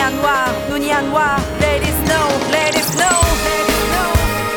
안 와, 눈이 안 와. Let it snow, let it snow, let it snow.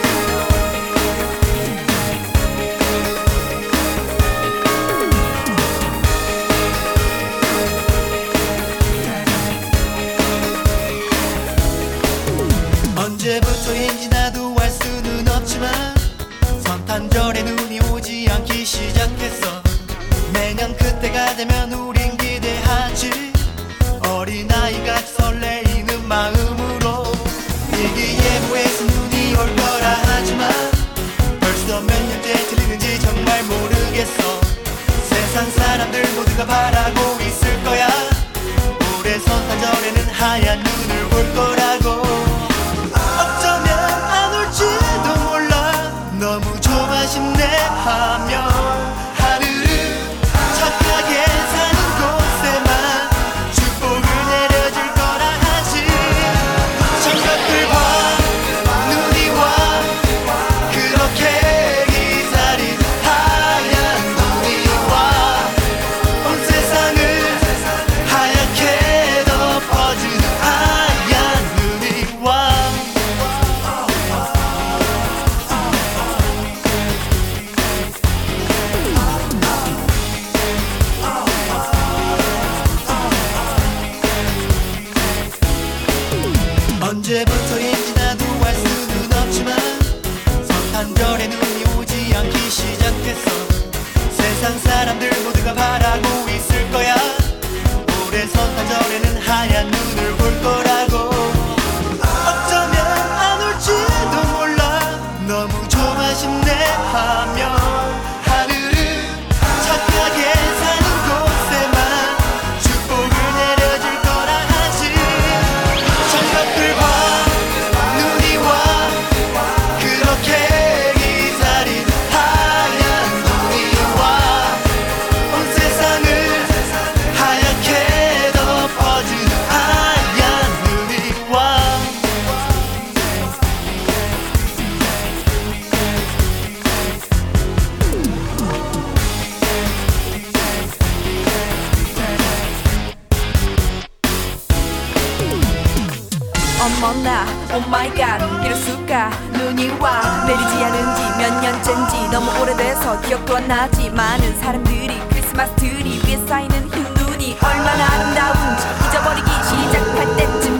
언제부터인지 나도 알 수는 없지만 성탄절에 눈이 오지 않기 시작했어. 매년 그때가 되면 우린 기대하지. 어린아이가 설레이는 마음으로 일기예보에서 눈이 올 거라 하지만 벌써 몇 년째 들리는지 정말 모르겠어. 세상 사람들 모두가 바라고 있을 거야. 올해 성탄절에는 하얀 눈을 볼 거라고. 어쩌면 안 올지도 몰라. 너무 조바심내 하며 하늘은 착하게 사는 곳에만 축복을 내려줄 거라 하지. 창밖을 봐, 눈이 와. 그렇게 기다린 하얀 눈이 와. 온 세상을 하얗게 덮어주는 하얀 눈이 와. 언제부터인지 나도 알 수는 없지만 성탄절에 눈이 오지 않기 시작했어. 세상 사람들 모두가 바라고 있을 거야. 올해 성탄절에는 하얀 눈을 볼 거라고. 어쩌면 안 올지도 몰라. 너무 조바심내 하며 하늘은 착하게 사는 곳에만 축복을 내려줄 거라 하지. 창밖을 봐, 눈이 와. 그렇게 기다린 하얀 눈이 와. 온 세상을 하얗게 덮어주는 하얀 눈이 와. 어머나, oh my god, 이럴 수가. 눈이 와. 내리지 않은 지 몇 년째인지 너무 오래돼서 기억도 안 나지. 많은 사람들이 크리스마스 트리 위에 쌓이는 흰 눈이 얼마나 아름다운지 잊어버리기 시작할 때쯤